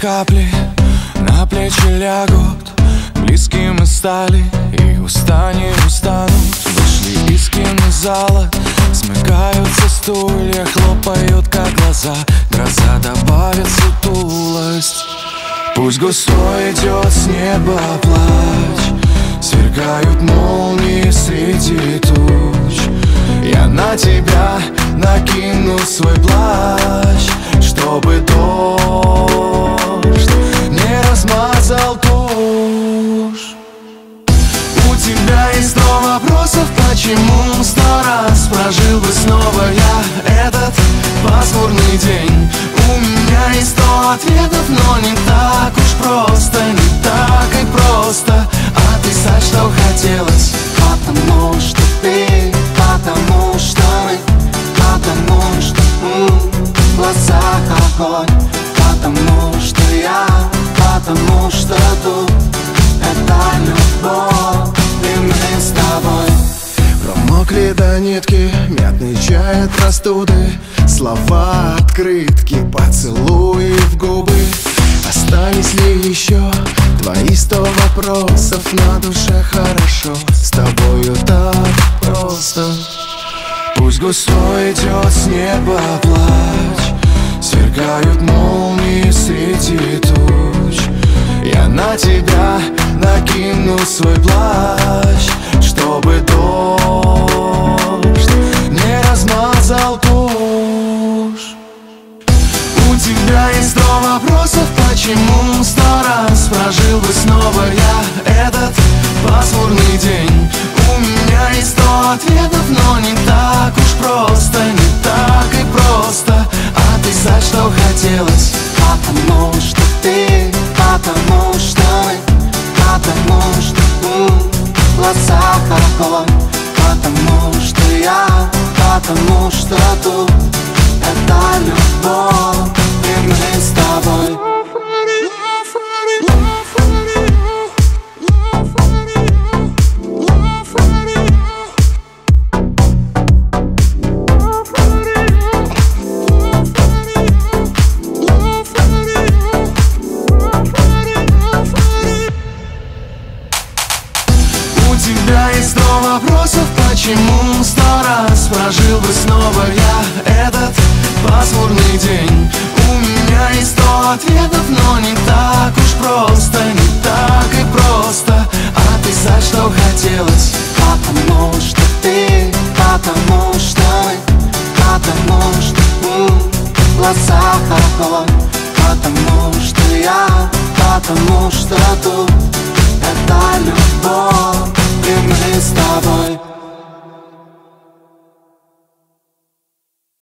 капли на плечи лягут, близкими стали и уста не устанут. Вышли из кинозала, смыкаются стулья, хлопают как глаза, гроза добавит сутулость. Пусть густой идет с неба плач, сверкают молнии среди туч. Я на тебя накину свой плащ, чтобы дождь не размазал тушь. У тебя есть 100 вопросов, почему 100 раз прожил бы снова я этот пасмурный день. У меня есть 100 ответов, но не так уж просто, не так и просто описать, что хотелось. Потому что ты, потому что мы, потому что в глазах огонь, потому что я, потому что тут это любовь, и мы с тобой. Промокли до нитки, мятный чай от простуды, слова открытки, поцелуи в губы. Остались ли еще твои 100 вопросов? На душе хорошо, с тобою так просто. Пусть густой идет с неба плач, сверкают молнии среди туч. Я на тебя накину свой плащ, чтобы дождь не размазал тушь. У тебя есть 100 вопросов, почему 100 раз прожил бы снова я этот пасмурный день. У меня есть 100 ответов, но не так уж просто, не так и просто описать, что хотелось. Потому что ты, потому что мы, потому что в глазах огонь, потому что я, потому что тут это любовь, и мы с тобой. У тебя есть 100 вопросов, почему 100 раз прожил бы снова я этот пасмурный день. У меня есть 100 ответов, но не так уж просто, не так и просто описать, что хотелось. Потому что ты, потому что мы, потому что в глазах огонь, потому что я, потому что тут это любовь, и мы с тобой.